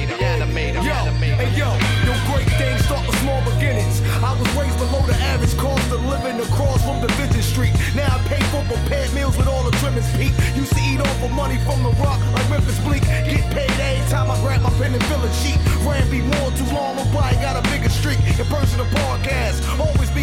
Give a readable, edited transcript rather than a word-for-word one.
Yo, great things start with small beginnings. I was raised below the average cost of living across from Division Street. Now I pay for prepared meals with all the trimmings peak. Used to eat off of money from the rock like Memphis Bleak. Get paid every time I grab my pen and fill a sheet. Ran be more too long, nobody got a bigger streak. In person, a podcast, always